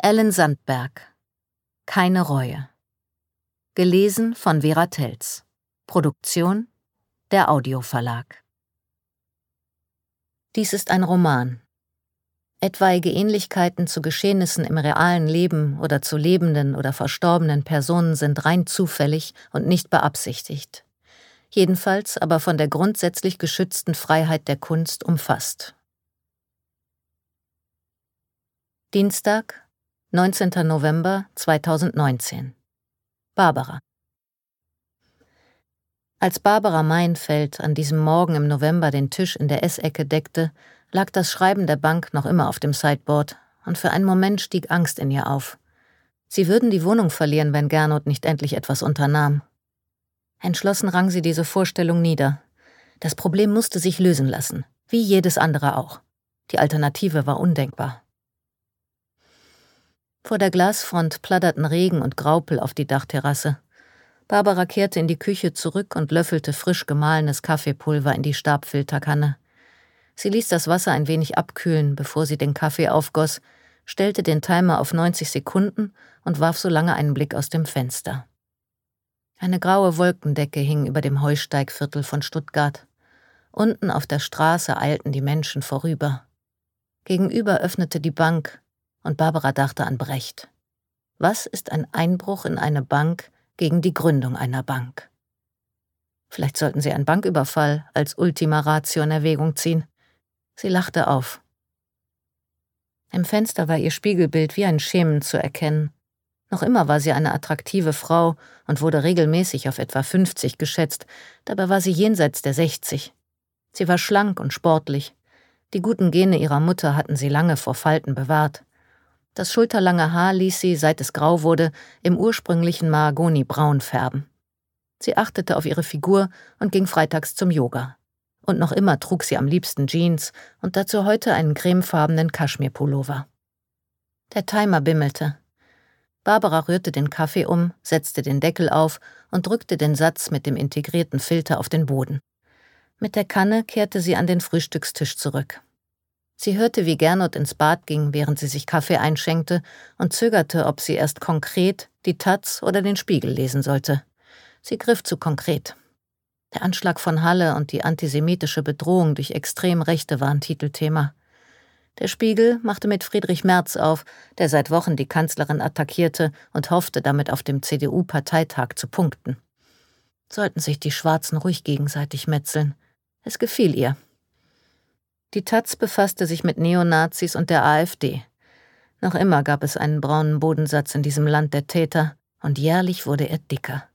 Ellen Sandberg. Keine Reue. Gelesen von Vera Telz. Produktion der Audioverlag. Dies ist ein Roman. Etwaige Ähnlichkeiten zu Geschehnissen im realen Leben oder zu lebenden oder verstorbenen Personen sind rein zufällig und nicht beabsichtigt. Jedenfalls aber von der grundsätzlich geschützten Freiheit der Kunst umfasst. Dienstag, 19. November 2019. Barbara. Als Barbara Meinfeld an diesem Morgen im November den Tisch in der Essecke deckte, lag das Schreiben der Bank noch immer auf dem Sideboard, und für einen Moment stieg Angst in ihr auf. Sie würden die Wohnung verlieren, wenn Gernot nicht endlich etwas unternahm. Entschlossen rang sie diese Vorstellung nieder. Das Problem musste sich lösen lassen, wie jedes andere auch. Die Alternative war undenkbar. Vor der Glasfront pladderten Regen und Graupel auf die Dachterrasse. Barbara kehrte in die Küche zurück und löffelte frisch gemahlenes Kaffeepulver in die Stabfilterkanne. Sie ließ das Wasser ein wenig abkühlen, bevor sie den Kaffee aufgoss, stellte den Timer auf 90 Sekunden und warf so lange einen Blick aus dem Fenster. Eine graue Wolkendecke hing über dem Heusteigviertel von Stuttgart. Unten auf der Straße eilten die Menschen vorüber. Gegenüber öffnete die Bank, und Barbara dachte an Brecht. Was ist ein Einbruch in eine Bank gegen die Gründung einer Bank? Vielleicht sollten sie einen Banküberfall als Ultima Ratio in Erwägung ziehen. Sie lachte auf. Im Fenster war ihr Spiegelbild wie ein Schemen zu erkennen. Noch immer war sie eine attraktive Frau und wurde regelmäßig auf etwa 50 geschätzt, dabei war sie jenseits der 60. Sie war schlank und sportlich. Die guten Gene ihrer Mutter hatten sie lange vor Falten bewahrt. Das schulterlange Haar ließ sie, seit es grau wurde, im ursprünglichen Mahagonibraun färben. Sie achtete auf ihre Figur und ging freitags zum Yoga. Und noch immer trug sie am liebsten Jeans und dazu heute einen cremefarbenen Kaschmirpullover. Der Timer bimmelte. Barbara rührte den Kaffee um, setzte den Deckel auf und drückte den Satz mit dem integrierten Filter auf den Boden. Mit der Kanne kehrte sie an den Frühstückstisch zurück. Sie hörte, wie Gernot ins Bad ging, während sie sich Kaffee einschenkte, und zögerte, ob sie erst konkret die Taz oder den Spiegel lesen sollte. Sie griff zu konkret. Der Anschlag von Halle und die antisemitische Bedrohung durch Extremrechte waren Titelthema. Der Spiegel machte mit Friedrich Merz auf, der seit Wochen die Kanzlerin attackierte und hoffte, damit auf dem CDU-Parteitag zu punkten. Sollten sich die Schwarzen ruhig gegenseitig metzeln. Es gefiel ihr. Die Taz befasste sich mit Neonazis und der AfD. Noch immer gab es einen braunen Bodensatz in diesem Land der Täter, und jährlich wurde er dicker.